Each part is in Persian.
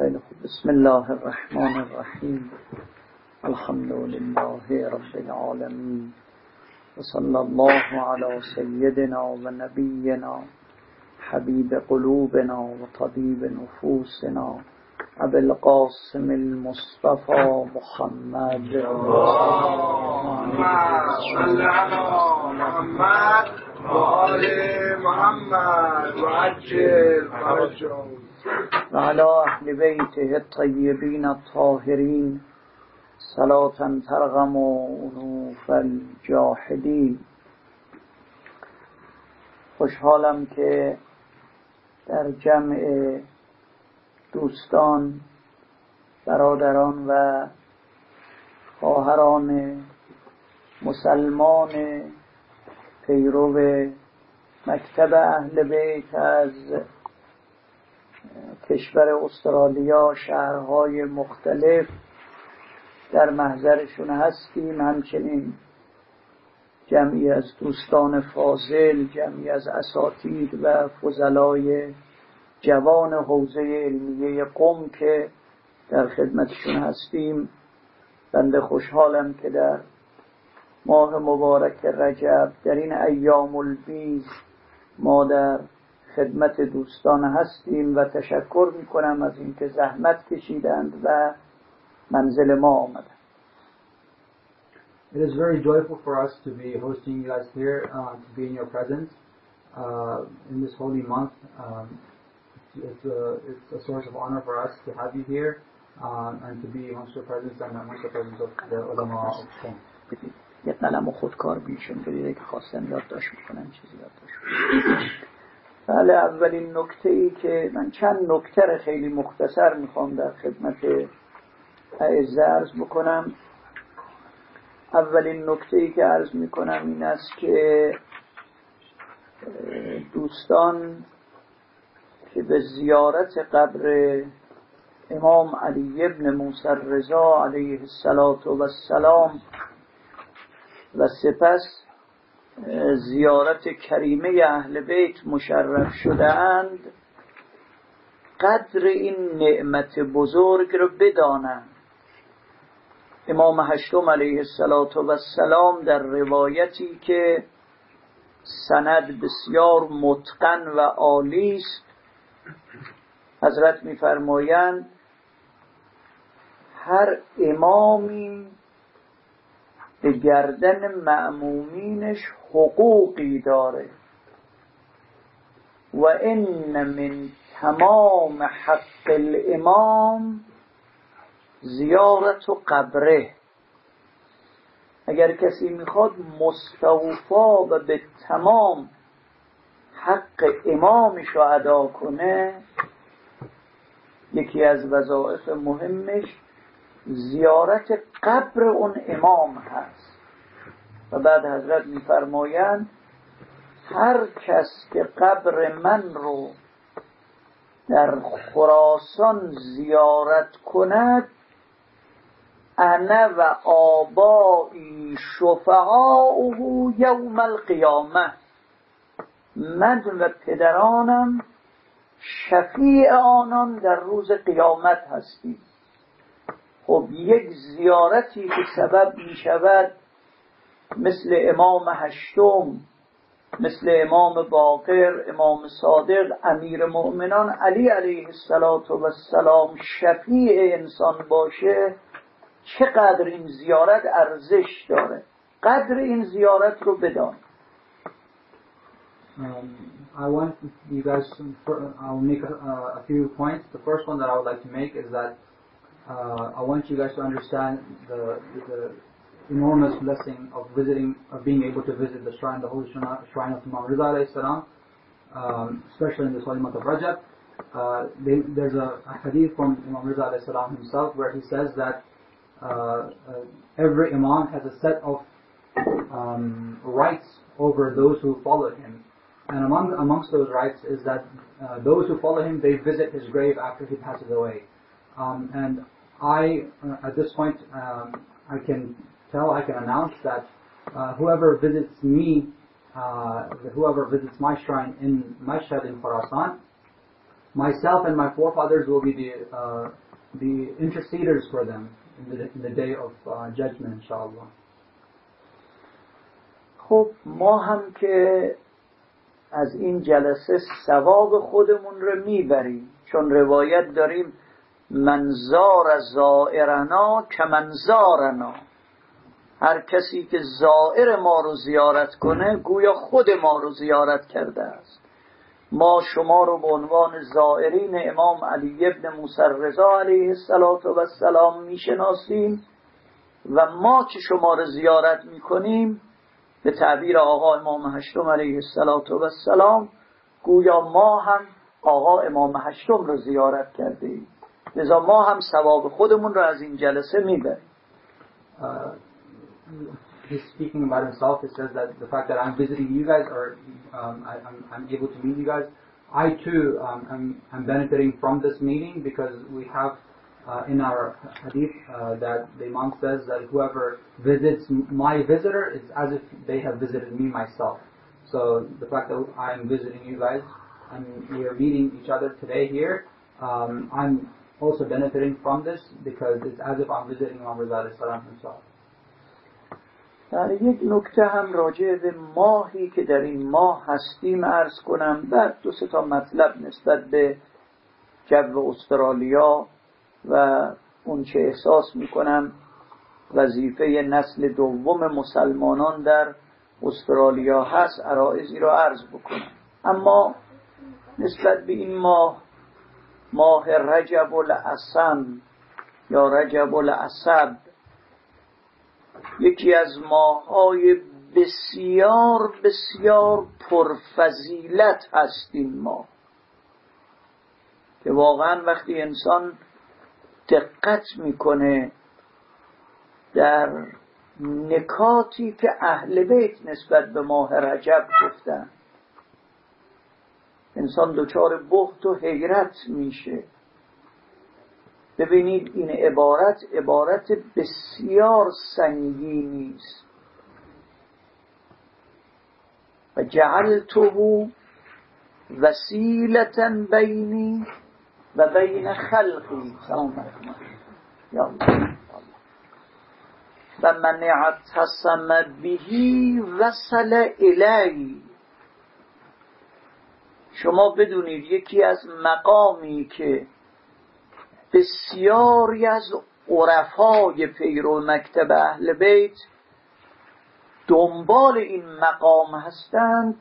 خیلی خوب. بسم الله الرحمن الرحیم. الحمد لله رب العالمین و صلی الله علی سیدنا و نبینا حبیب قلوبنا و طبیب نفوسنا ابی القاسم المصطفى محمد صلی علی محمد و آل محمد و عجل فرجهم و علی اهل بیته الطیبین الطاهرین صلاة ترغم انوف الجاحدین. خوشحالم که در جمع دوستان، برادران و خواهران مسلمان پیرو مکتب اهل بیت از کشور استرالیا، شهرهای مختلف در محضرشون هستیم. همچنین جمعی از دوستان فاضل، جمعی از اساتید و فضلای جوان حوزه علمیه قم که در خدمتشون هستیم. بنده خوشحالم که در ماه مبارک رجب در این ایام البیض ما در خدمت دوستان هستیم و تشکر میکنم از اینکه زحمت کشیدند و منزل ما آمدند. It is very joyful for us to be hosting you guys here, to be in your presence in this holy month. It's a source of honor for us to have you here and to be amongst your presence and amongst the presence of the ulama of Qom. یه قلم و خودکار بیشون بدید که خواستن یادداشت میکنن چیزی یادداشت میکنن. بله، اولین نکته ای که من چند نکته خیلی مختصر میخوام در خدمت اعزه عرض بکنم. اولین نکته ای که عرض میکنم این است که دوستان که به زیارت قبر امام علی ابن موسی الرضا علیه السلام و سپس زیارت کریمه اهل بیت مشرف شده اند، قدر این نعمت بزرگ رو بدانند. امام هشتم علیه السلام در روایتی که سند بسیار متقن و عالی است، حضرت می‌فرمایند هر امامی به گردن مأمومینش حقوقی داره و ان من تمام حق الامام زیارت و قبره. اگر کسی میخواد مستوفا و به تمام حق امامش رو ادا کنه، یکی از وظایف مهمش زیارت قبر اون امام هست. و بعد حضرت میفرمایند هر کس که قبر من رو در خراسان زیارت کند، انا و آبایی شفعاؤه یوم القیامه، من و پدرانم شفیع آنان در روز قیامت هستیم. خب یک زیارتی که سبب می شود مثل امام هشتم، مثل امام باقر، امام صادق، امیر مؤمنان علی علیه السلام شفیع انسان باشه، چقدر این زیارت ارزش داره. قدر این زیارت رو بدان. I want you guys I'll make a few points. The first one that I would like to make is that I want you guys to understand the enormous blessing of being able to visit the shrine, the holy shrine of Imam Riza alayhi salam, especially in this holy month of Rajab. There's a hadith from Imam Riza alayhi salam himself where he says that every imam has a set of rights over those who follow him, and amongst those rights is that those who follow him, they visit his grave after he passes away. And I, at this point, I can announce that whoever visits me, whoever visits my shrine in Mashhad in Khurasan, myself and my forefathers will be the interceders for them in the day of judgment, inshallah. خب ما هم که از این جلسه ثواب خودمون رو میبریم، چون روایت داریم من زار زائرنا کمن زارنا، هر کسی که زائر ما رو زیارت کنه گویا خود ما رو زیارت کرده است. ما شما رو به عنوان زائرین امام علی ابن موسی رضا علیه السلام میشناسیم و ما که شما رو زیارت میکنیم به تعبیر آقا امام هشتم علیه السلام گویا ما هم آقا امام هشتم رو زیارت کرده ایم، لذا ما هم ثواب خودمون رو از این جلسه میبریم. He's speaking about himself. He says that the fact that I'm visiting you guys, or I'm able to meet you guys, I too I'm benefiting from this meeting, because we have in our hadith that the Imam says that whoever visits my visitor is as if they have visited me myself. So the fact that I'm visiting you guys and we are meeting each other today here, I'm also benefiting from this, because it's as if I'm visiting Imam Reza alayhi salam himself. در یک نکته هم راجع به ماهی که در این ماه هستیم عرض کنم، بعد 2-3 مطلب نسبت به جو استرالیا و اون چه احساس میکنم وظیفه نسل دوم مسلمانان در استرالیا هست عرایضی را عرض بکنم. اما نسبت به این ماه رجب العصم یا رجب العصب، یکی از ماه‌های بسیار بسیار پرفضیلت هست این ماه، که واقعا وقتی انسان دقت میکنه در نکاتی که اهل بیت نسبت به ماه رجب گفتن، انسان دچار بهت و حیرت میشه. ببینید این عبارت بسیار سنگینی است. و جعلته وسیلة بینی و بین خلقی و من اعتصم بهی وصل الی. شما بدونید یکی از مقامی که بسیاری از عرفای پیرو مکتب اهل بیت دنبال این مقام هستند،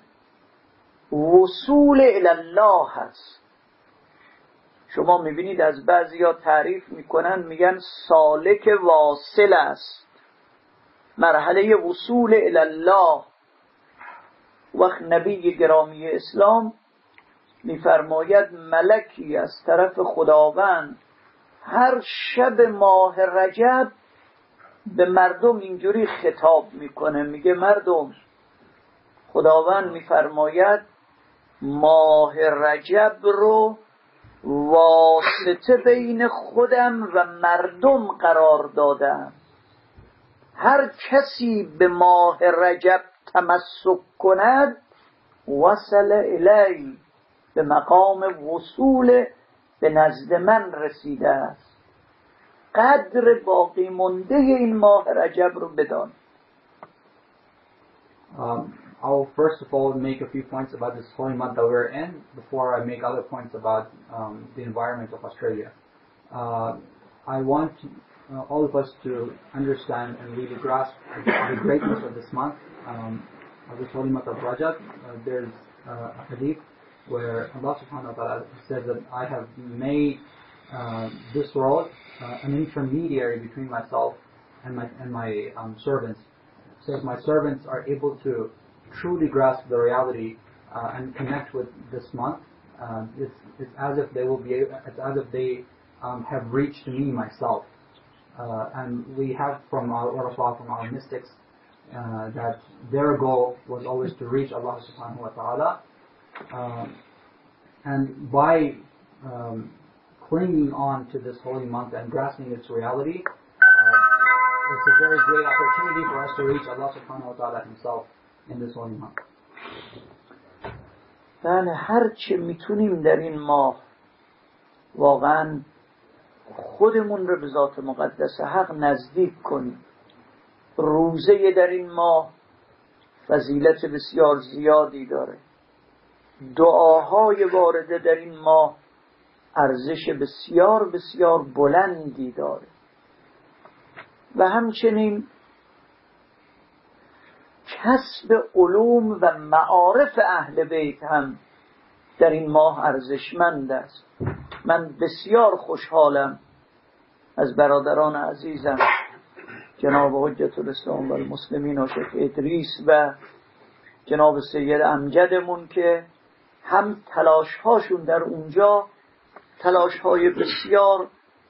وصول الی الله هست. شما میبینید از بعضیا تعریف میکنن، میگن سالک واصل است، مرحله وصول الی الله. وقت نبی گرامی اسلام میفرماید ملکی از طرف خداوند هر شب ماه رجب به مردم اینجوری خطاب میکنه، میگه مردم، خداوند میفرماید ماه رجب رو واسطه بین خودم و مردم قرار دادم. هر کسی به ماه رجب تمسک کند وصل الی، به مقام وصول به نزد من رسیده است. قدر باقی مونده این ماه رجب رو بدان. I'll first of all make a few points about this holy month that we're in before I make other points about the environment of Australia. I want all of us to understand and really grasp the greatness of this month, of this holy month of Rajab. There's a hadith where Allah subhanahu wa ta'ala says that I have made this world an intermediary between myself and my servants. It says my servants are able to truly grasp the reality and connect with this month. It's as if they will be. It's as if they have reached me myself. And we have from our ulama, from our mystics, that their goal was always to reach Allah subhanahu wa ta'ala. And by clinging on to this holy month and grasping its reality, it's a very great opportunity for us to reach Allah subhanahu wa ta'ala himself in this holy month. بله، هر چه میتونیم در این ماه واقعا خودمون رو به ذات مقدس حق نزدیک کنیم. روزه در این ماه فضیلت بسیار زیادی داره. دعاهای وارده در این ماه ارزش بسیار بسیار بلندی داره و همچنین کسب علوم و معارف اهل بیت هم در این ماه ارزشمند است. من بسیار خوشحالم از برادران عزیزم جناب حجت الاسلام و المسلمین و شیخ ادریس و جناب سید امجدمون که هم تلاش‌هاشون در اونجا تلاش‌های بسیار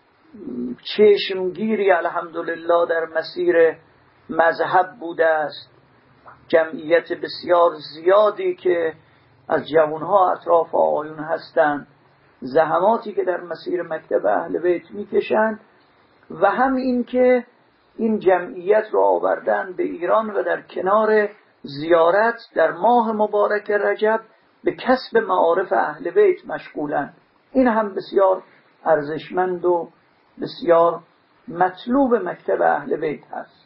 چشمگیری الحمدلله در مسیر مذهب بوده است. جمعیت بسیار زیادی که از جوانها اطراف آقایون هستند، زحماتی که در مسیر مکتب اهل بیت میکشند و هم این که این جمعیت رو آوردن به ایران و در کنار زیارت در ماه مبارک رجب به کسب معارف اهل بیت مشغولند. این هم بسیار ارزشمند و بسیار مطلوب مکتب اهل بیت هست.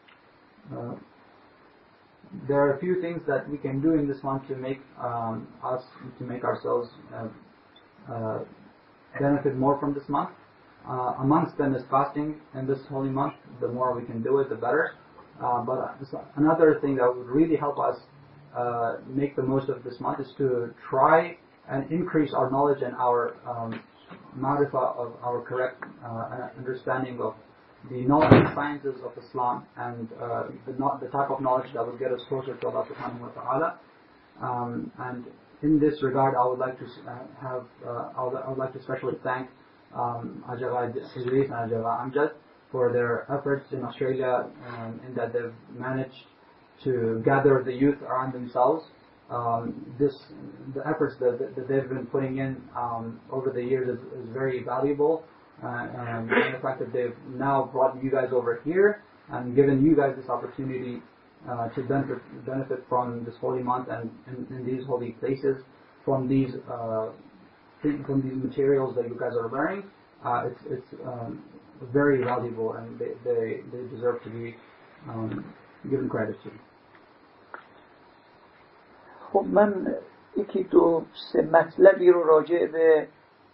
There are a few things that we can do in this month to make ourselves benefit more from this month. Amongst them is fasting in this holy month. The more we can do it, the better. But another thing that would really help us make the most of this month is to try and increase our knowledge and our ma'rifah of our correct understanding of the knowledge and sciences of Islam and the type of knowledge that will get us closer to Allah subhanahu wa ta'ala. And in this regard, I would like to I would like to especially thank Ajaga Idris and Ajaga Amjad for their efforts in Australia in that they've managed to gather the youth around themselves. The efforts that they've been putting in over the years is very valuable. And the fact that they've now brought you guys over here and given you guys this opportunity to benefit from this holy month and in these holy places, from these materials that you guys are learning, it's very valuable and they deserve to be given credit to. خب من یکی دو سه مطلبی رو راجع به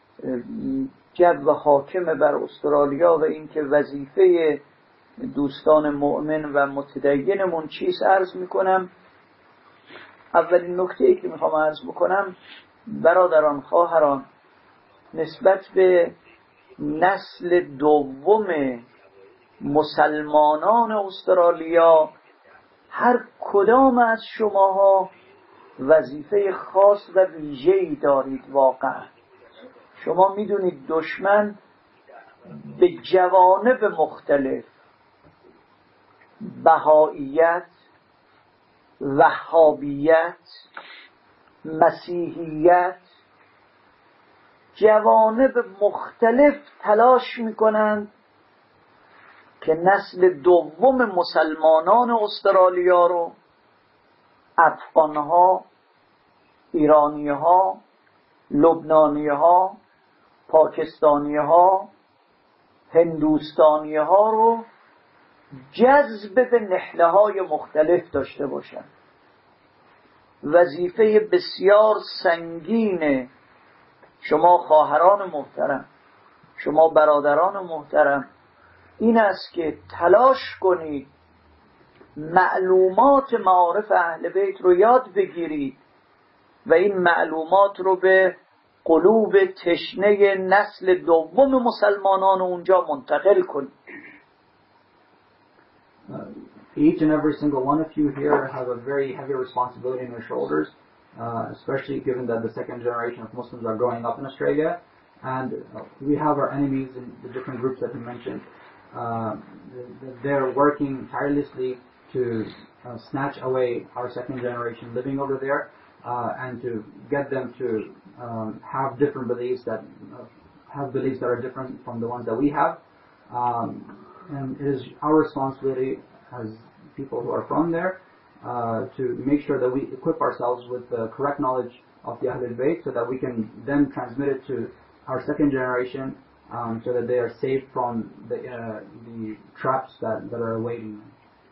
جو حاکم بر استرالیا و اینکه وظیفه دوستان مؤمن و متدینمون چیست عرض میکنم. اولین نکته‌ای که میخوام عرض بکنم برادران خواهران، نسبت به نسل دوم مسلمانان استرالیا هر کدام از شماها وظیفه خاص و ویژه‌ای دارید. واقعا شما میدونید دشمن به جوانب مختلف، بهائیت، وهابیت، مسیحیت، جوانب مختلف تلاش میکنند که نسل دوم مسلمانان استرالیا رو، افغانها، ایرانیها، لبنانیها، پاکستانیها، هندوستانیها رو جذب به نحله‌های مختلف داشته باشند. وظیفه بسیار سنگین شما خواهران محترم، شما برادران محترم این است که تلاش کنید معلومات معارف اهل بیت رو یاد بگیرید و این معلومات رو به قلوب تشنه نسل دوم مسلمانان اونجا منتقل کنید. Each and every single one of you here have a very heavy responsibility on your shoulders, especially given that the second generation of Muslims are growing up in Australia, and we have our enemies in the different groups that you mentioned. They're working tirelessly to snatch away our second generation living over there, and to get them to have different beliefs that are different from the ones that we have. And it is our responsibility as people who are from there to make sure that we equip ourselves with the correct knowledge of the Ahlul Bayt so that we can then transmit it to our second generation, so that they are safe from the traps that are awaiting them.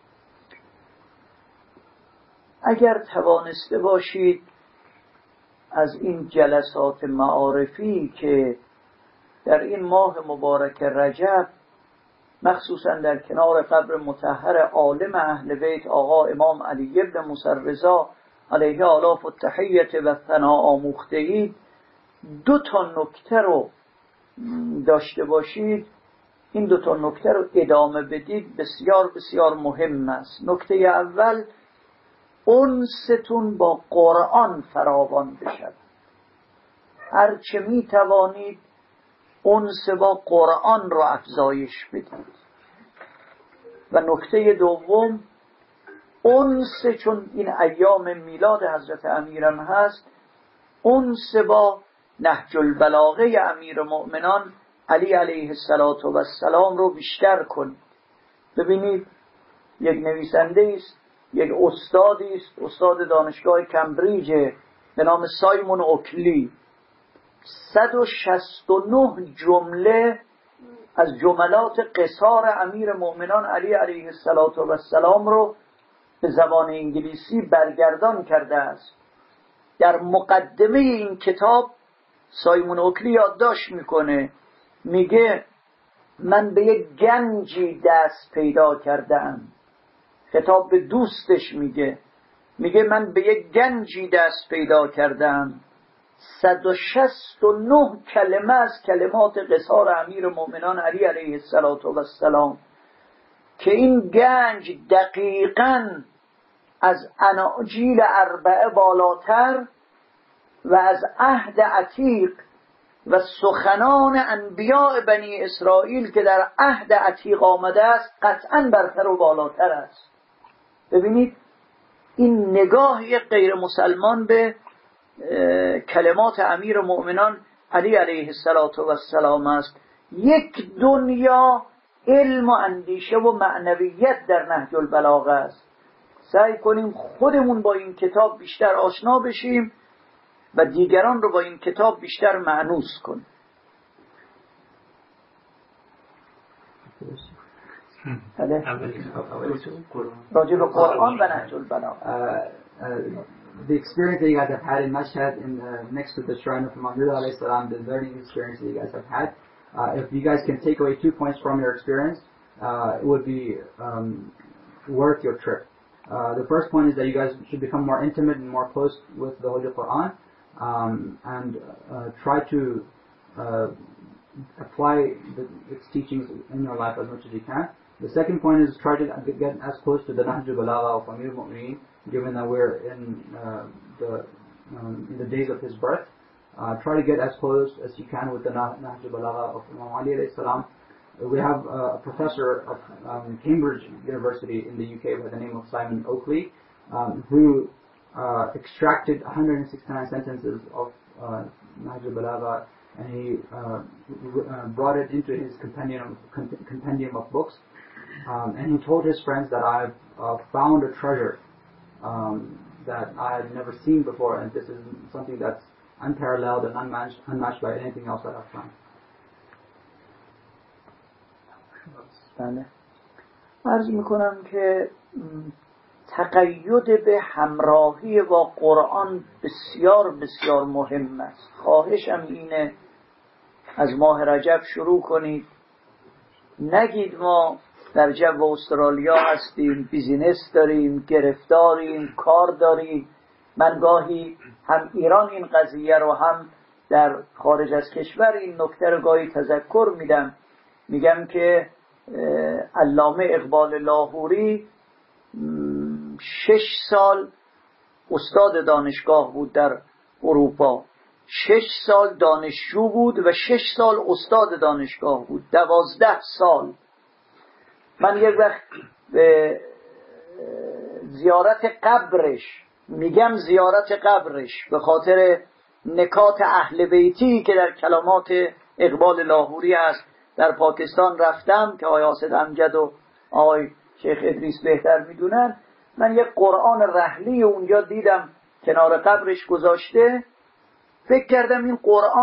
اگر توانسته باشید از این جلسات معارفی که در این ماه مبارک رجب مخصوصا در کنار قبر مطهر عالم اهل بیت آقا امام علی ابن موسی رضا علیه آلاف التحیت و ثنا آموخته اید، 2 نکته رو داشته باشید، این 2 نکته رو ادامه بدید، بسیار بسیار مهم است. نکته اول، انستون با قرآن فراوان بشد. هرچه می توانید انس با قرآن رو افزایش بدید. و نکته دوم، انس، چون این ایام میلاد حضرت امیرم هست، انس با نهج البلاغه امیر مؤمنان علی علیه السلام رو بیشتر کنید. ببینید یک نویسنده است، یک استادی است، استاد دانشگاه کمبریج به نام سایمون اوکلی، 169 جمله از جملات قصار امیر مؤمنان علی علیه السلام رو به زبان انگلیسی برگردان کرده است. در مقدمه این کتاب سایمون اوکلی یادداشت میکنه، میگه من به یک گنجی دست پیدا کردم. خطاب به دوستش میگه من به یک گنجی دست پیدا کردم. 169 کلمه از کلمات قصار امیر مؤمنان علی علیه السلام که این گنج دقیقاً از اناجیل 4 بالاتر و از عهد عتیق و سخنان انبیاء بنی اسرائیل که در عهد عتیق آمده است قطعاً برتر و بالاتر است. ببینید این نگاه یک غیر مسلمان به کلمات امیر مؤمنان علی علیه السلام است. یک دنیا علم و اندیشه و معنویت در نهج البلاغه است. سعی کنیم خودمون با این کتاب بیشتر آشنا بشیم و دیگران رو با این کتاب بیشتر مانوس کنیم. راجع به قرآن و نهج البلاغه. The experience that you guys have had in Mashhad, next to the shrine of Imam Rida alayhi salam, the learning experience that you guys have had, if you guys can take away 2 points from your experience, it would be worth your trip. The first point is that you guys should become more intimate and more close with the Holy Quran, and try to apply its teachings in your life as much as you can. The second point is try to get as close to the Nahj al-Balagha of Amir al-Mu'mineen, given that we're in the days of his birth. Try to get as close as you can with the Nahj al-Balagha of Imam Ali alayhi salam. We have a professor of Cambridge University in the UK by the name of Simon Oakley, who extracted 169 sentences of Nahj al-Balagha, and he brought it into his compendium of books. And he told his friends that I've found a treasure that I had never seen before, and this is something that's unparalleled and unmatched by anything else that I've found. بله. عرض میکنم که تقید به همراهی با قرآن بسیار بسیار مهم است. خواهشم اینه از ماه رجب شروع کنید. نگید ما در جو استرالیا هستیم، بیزینس داریم، گرفتاریم، کار داریم. من گاهی هم ایران این قضیه رو هم در خارج از کشور این نکته رو گاهی تذکر میدم. میگم که علامه اقبال لاهوری 6 سال استاد دانشگاه بود در اروپا، 6 سال دانشجو بود و 6 سال استاد دانشگاه بود، 12 سال. من یک وقت به زیارت قبرش، میگم زیارت قبرش به خاطر نکات اهل بیتی که در کلمات اقبال لاهوری هست، در پاکستان رفتم که آقای حاسد امجد و آقای شیخ ادریس بهتر میدونن. من یک قرآن رحلی اونجا دیدم کنار قبرش گذاشته. فکر کردم این قرآن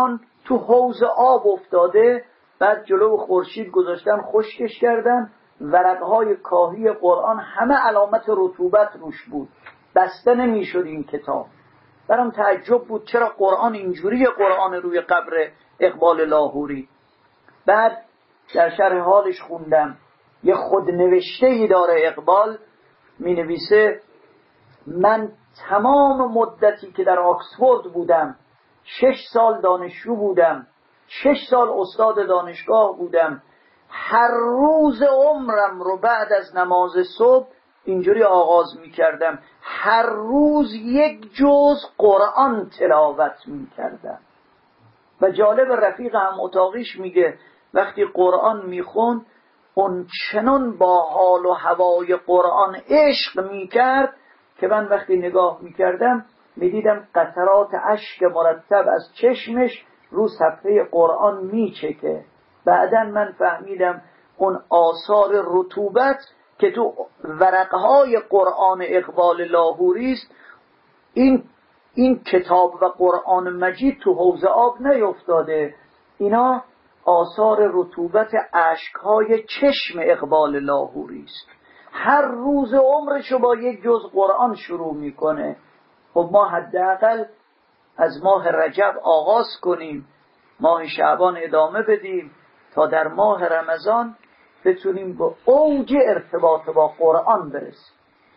تو حوض آب افتاده، بعد جلو خورشید گذاشتن خشکش کردن، ورقهای کاهی قرآن همه علامت رطوبت روش بود، بسته نمیشد این کتاب. برام تعجب بود چرا قرآن اینجوری، قرآن روی قبر اقبال لاهوری. بعد در شرح حالش خوندم یه خودنوشته‌ای داره اقبال، می نویسه من تمام مدتی که در آکسفورد بودم، 6 سال دانشجو بودم، 6 سال استاد دانشگاه بودم، هر روز عمرم رو بعد از نماز صبح اینجوری آغاز می کردم، هر روز یک جزء قرآن تلاوت می کردم. و جالب رفیق هم اتاقیش میگه وقتی قرآن میخوند اون چنان با حال و هوای قرآن عشق میکرد که من وقتی نگاه میکردم میدیدم قطرات اشک مرتب از چشمش رو صفحه قرآن میچکه. بعدن من فهمیدم اون آثار رطوبت که تو ورقهای قرآن اقبال لاهوری است، این کتاب و قرآن مجید تو حوض آب نیفتاده، اینا آثار رطوبت اشکهای چشم اقبال لاهوری است. هر روز عمرشو با یک جزء قرآن شروع میکنه. خب ما حداقل از ماه رجب آغاز کنیم، ماه شعبان ادامه بدیم تا در ماه رمضان بتونیم با اوج ارتباط با قرآن برسیم.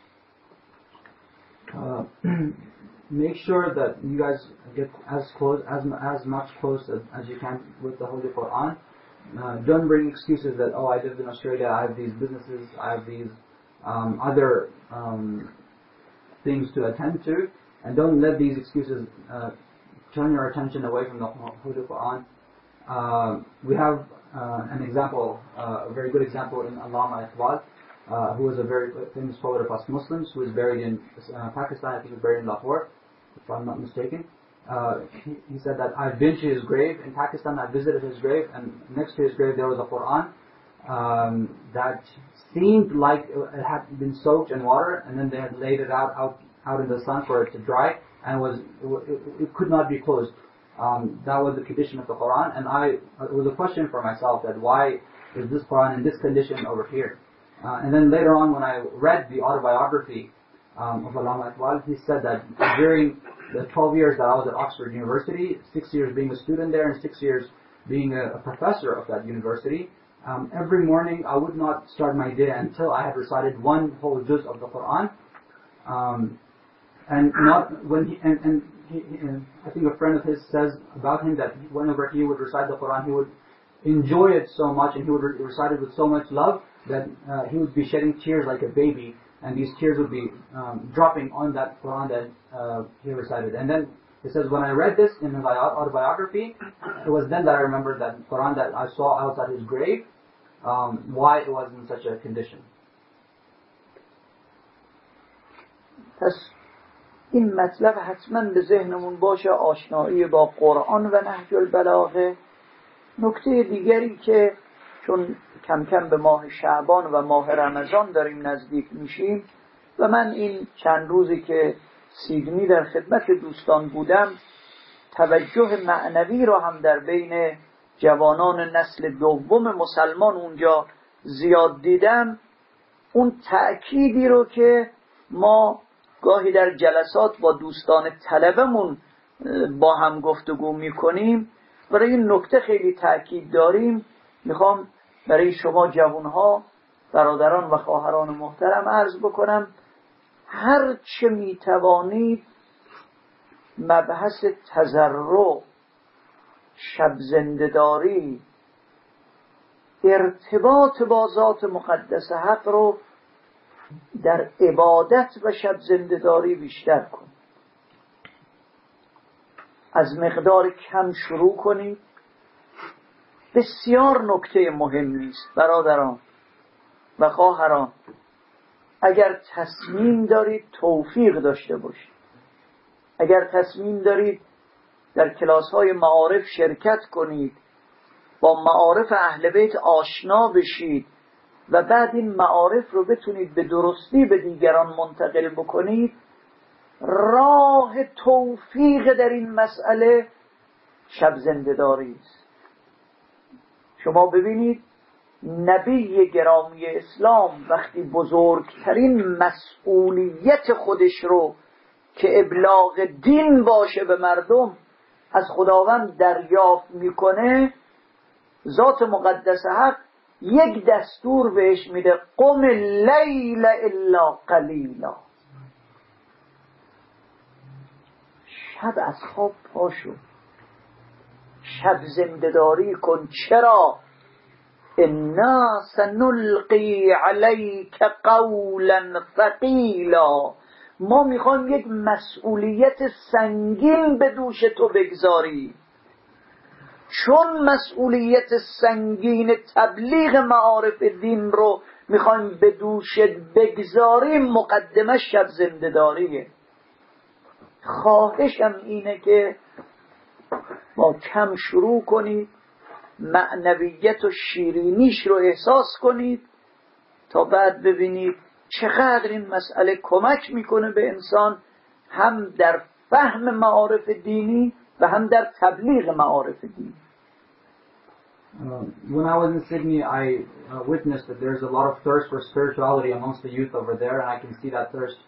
Make sure that you guys get as close, as much close as you can with the Holy Quran. Don't bring excuses that, oh, I lived in Australia, I have these businesses, I have these other things to attend to, and don't let these excuses turn your attention away from the Holy Quran. We have an example, a very good example in Allama Iqbal, who was a very famous poet of us Muslims, who is buried in Pakistan. I think he was buried in Lahore, if I'm not mistaken. He said that I've been to his grave in Pakistan, I visited his grave, and next to his grave there was a Quran that seemed like it had been soaked in water, and then they had laid it out in the sun for it to dry, and it could not be closed. That was the condition of the Quran, and it was a question for myself that why is this Quran in this condition over here? And then later on, when I read the autobiography of Allama Iqbal, he said that during the 12 years that I was at Oxford University, 6 years being a student there and 6 years being a professor of that university, every morning I would not start my day until I had recited one whole juz of the Quran. And not when I think a friend of his says about him that whenever he would recite the Quran, he would enjoy it so much and he would recite it with so much love that he would be shedding tears like a baby, and these tears would be dropping on that Quran that he recited. And then he says, when I read this in his autobiography, it was then that I remembered that Quran that I saw outside his grave, why it was in such a condition. پس این مطلب حتما به ذهنمون باشه، آشنایی با قرآن و نهج البلاغه. نکته دیگری که چون کم کم به ماه شعبان و ماه رمضان داریم نزدیک میشیم و من این چند روزی که سیدنی در خدمت دوستان بودم توجه معنوی رو هم در بین جوانان نسل دوم مسلمان اونجا زیاد دیدم، اون تأکیدی رو که ما گاهی در جلسات با دوستان طلبمون با هم گفتگو میکنیم برای این نکته خیلی تأکید داریم. میخوام برای شما جوانها، برادران و خواهران محترم عرض بکنم، هر چه میتوانید مبحث تضرع، شب زنده‌داری، ارتباط با ذات مقدس حق رو در عبادت و شب زنده‌داری بیشتر کن. از مقدار کم شروع کنید. بسیار نکته مهمی است برادران و خواهران. اگر تصمیم دارید توفیق داشته باشید، اگر تصمیم دارید در کلاس‌های معارف شرکت کنید، با معارف اهل بیت آشنا بشید و بعد این معارف رو بتونید به درستی به دیگران منتقل بکنید، راه توفیق در این مسئله شب زنده‌داری است. شما ببینید نبی گرامی اسلام وقتی بزرگترین مسئولیت خودش رو که ابلاغ دین باشه به مردم از خداوند دریافت میکنه، ذات مقدس حق یک دستور بهش میده: قم اللیل الا قلیلا. شب از خواب پاشو، شب زنده‌داری کن. چرا؟ انا سنلقی علیک قولا ثقیلا. ما میخوایم یک مسئولیت سنگین به دوش تو بگذاری. چون مسئولیت سنگین تبلیغ معارف دین رو میخوایم به دوشت بگذاریم، مقدمه شب زنده‌داریه. خواهشم اینه که با کم شروع کنید، معنویت و شیرینیش رو احساس کنید تا بعد ببینید چقدر این مسئله کمک میکنه به انسان، هم در فهم معارف دینی و هم در تبلیغ معارف دینی. When I was in Sydney, I witnessed that there's a lot of thirst for spirituality amongst the youth over there, and I can see that thirst.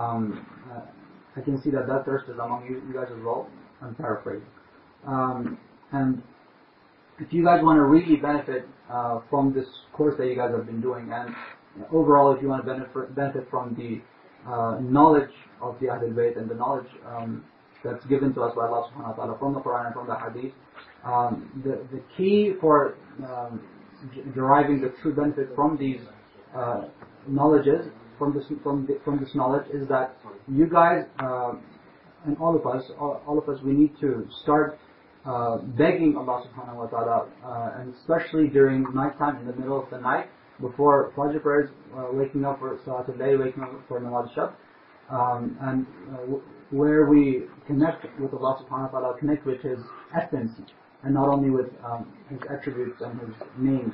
I can see that thirst is among you guys as well. I'm paraphrasing. And if you guys want to really benefit from this course that you guys have been doing, and overall, if you want to benefit from the knowledge of the Ahlul Bayt and the knowledge that's given to us by Allah subhanahu wa ta'ala from the Quran and from the Hadith, the key for deriving the true benefit from these knowledges, from this knowledge, is that you guys and all of us, we need to start begging Allah subhanahu wa ta'ala, and especially during nighttime, in the middle of the night, before Fajr prayers, waking up for Salatul Layl, waking up for Nawaz Shab, and where we connect with Allah subhanahu wa ta'ala, connect with His essence, and not only with His attributes and His names.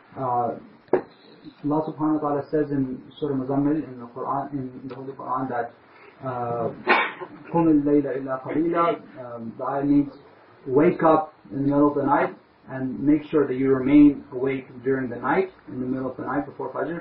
Allah subhanahu wa ta'ala says in Surah Muzammil in the Quran, in the Holy Quran, that قُمِ اللَّيْلَ إِلَّا قَلِيلًا. The ayah means wake up in the middle of the night and make sure that you remain awake during the night, in the middle of the night before Fajr.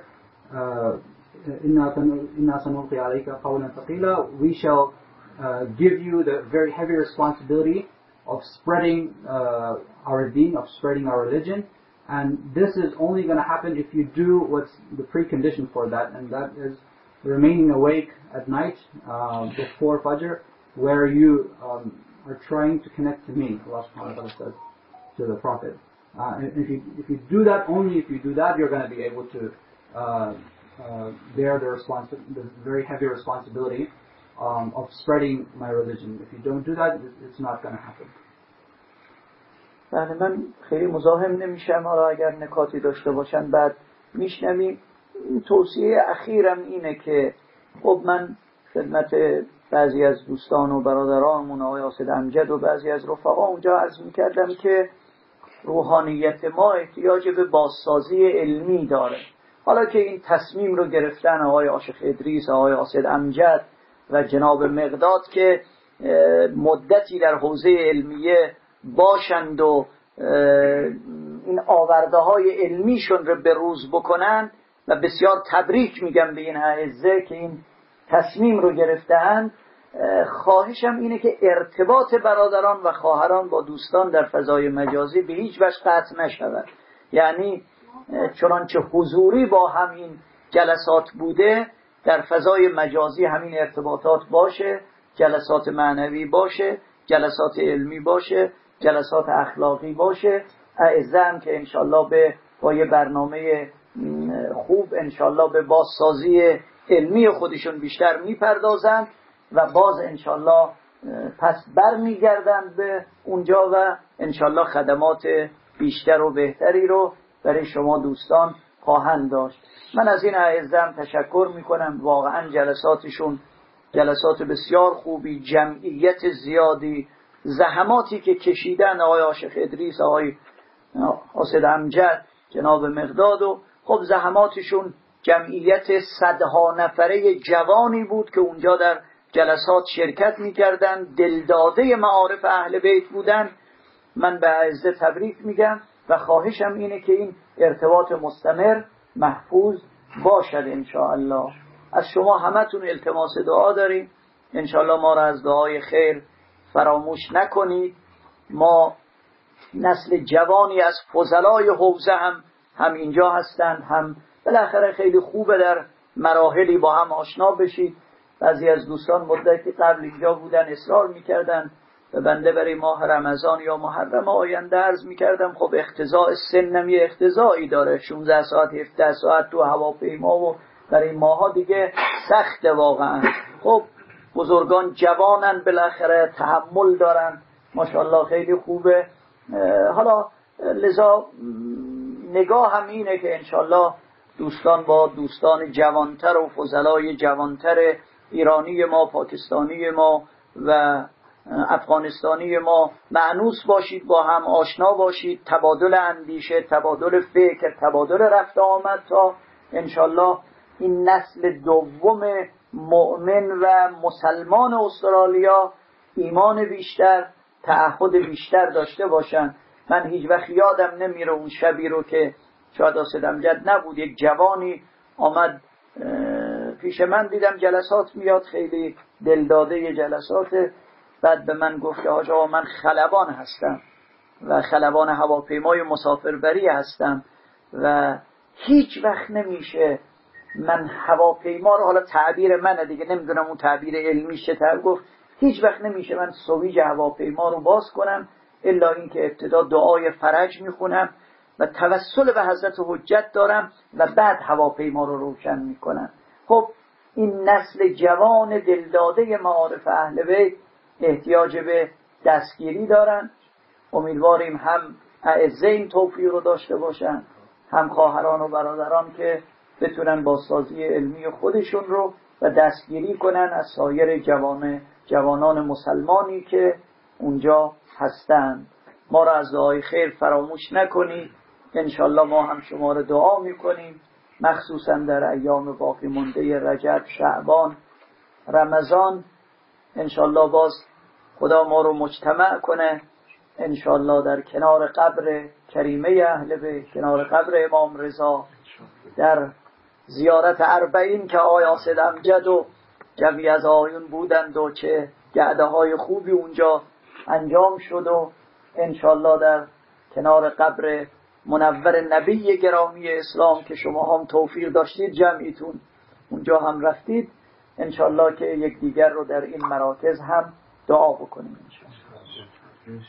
إِنَّا سَنُلْقِي عَلَيْكَ قَوْلًا ثَقِيلًا. We shall give you the very heavy responsibility of spreading our deen, of spreading our religion. And this is only going to happen if you do what's the precondition for that, and that is remaining awake at night before Fajr, where you are trying to connect to me, Allah subhanahu wa ta'ala says to the Prophet. And if you do that, only if you do that, you're going to be able to bear the very heavy responsibility of spreading my religion. If you don't do that, it's not going to happen. بله، من خیلی مزاحم نمیشم، حالا اگر نکاتی داشته باشن بعد میشنویم. توصیه اخیرم اینه که خب من خدمت بعضی از دوستان و برادرانمون، آقای آصد امجد و بعضی از رفقا اونجا عرض میکردم که روحانیت ما احتیاج به بازسازی علمی داره. حالا که این تصمیم رو گرفتن آقای عاشق ادریس، آقای آصد امجد و جناب مقداد که مدتی در حوزه علمیه باشند و این آورده های علمیشون رو به روز بکنن، و بسیار تبریک میگم به این اعزه که این تصمیم رو گرفتند. خواهشم اینه که ارتباط برادران و خواهران با دوستان در فضای مجازی به هیچ وجه قطع نشود. یعنی چنانچه حضوری با همین جلسات بوده، در فضای مجازی همین ارتباطات باشه، جلسات معنوی باشه، جلسات علمی باشه، جلسات اخلاقی باشه. اعزه هم که انشالله با یه برنامه خوب انشالله به بازسازی علمی خودشون بیشتر میپردازند و باز انشالله پس بر میگردند به اونجا و انشالله خدمات بیشتر و بهتری رو برای شما دوستان خواهند داشت. من از این اعزم تشکر میکنم. واقعا جلساتشون جلسات بسیار خوبی، جمعیت زیادی، زحماتی که کشیدن آقای عاشق ادریس، آقای آصد امجد، جناب مقداد، و خب زحماتشون جمعیت صدها نفره جوانی بود که اونجا در جلسات شرکت میکردن، دلداده معارف اهل بیت بودن من به اعزه تبریک میگم و خواهشم اینه که این ارتباط مستمر محفوظ باشد انشاءالله. از شما همتون التماس دعا داریم، انشاءالله ما را از دعای خیر فراموش نکنید. ما نسل جوانی از فضلای حوزه هم اینجا هستند، هم بالاخره خیلی خوبه در مراحلی با هم آشنا بشید. بعضی از دوستان مدتی قبل اینجا بودن اصرار میکردن و بنده برای ماه رمضان یا محرم آینده عرض میکردم خب اختزاء سنم یه اختزایی داره، 16 ساعت 17 ساعت تو هواپیما و برای ماها دیگه سخته واقعا. خب بزرگان جوانن، بالاخره تحمل دارن، ماشاءالله خیلی خوبه. حالا لذا نگاه هم اینه که انشالله دوستان با دوستان جوانتر و فضلای جوانتر ایرانی ما، پاکستانی ما و افغانستانی ما مأنوس باشید، با هم آشنا باشید، تبادل اندیشه، تبادل فکر، تبادل رفت آمد تا انشالله این نسل دوم مؤمن و مسلمان استرالیا ایمان بیشتر، تعهد بیشتر داشته باشن. من هیچ وقت یادم نمیره اون شبی رو که شاید آسدمجد نبود، یک جوانی آمد پیش من، دیدم جلسات میاد، خیلی دلداده جلسات، بعد به من گفت که حاج آقا من خلبان هستم و خلبان هواپیمای مسافربری هستم و هیچ وقت نمیشه من هواپیما رو، حالا تعبیر منه دیگه نمیدونم اون تعبیر علمی چه گفت، هیچ وقت نمیشه من سویج هواپیما رو باز کنم الا اینکه ابتدا دعای فرج میخونم و توسل به حضرت حجت دارم و بعد هواپیما رو روشن میکنم. خب این نسل جوان دلداده معارف اهل بیت احتیاج به دستگیری دارن. امیدواریم هم اعزه این توفیق رو داشته باشن، هم خواهران و برادران که بتونن بازسازی علمی خودشون رو و دستگیری کنن از سایر جوانان مسلمانی که اونجا هستند. ما را از دعای خیر فراموش نکنید. انشالله ما هم شما را دعا میکنیم، مخصوصا در ایام باقی مونده رجب، شعبان، رمضان. انشالله باز خدا ما رو مجتمع کنه انشالله در کنار قبر کریمه اهل بیت، کنار قبر امام رضا، در زیارت 40 که آقای آصد امجد و جمعی از آیون بودند و چه گعده های خوبی اونجا انجام شد و انشالله در کنار قبر منور نبی گرامی اسلام که شما هم توفیق داشتید جمعیتون اونجا هم رفتید، انشالله که یک دیگر رو در این مراکز هم دعا بکنیم انشالله.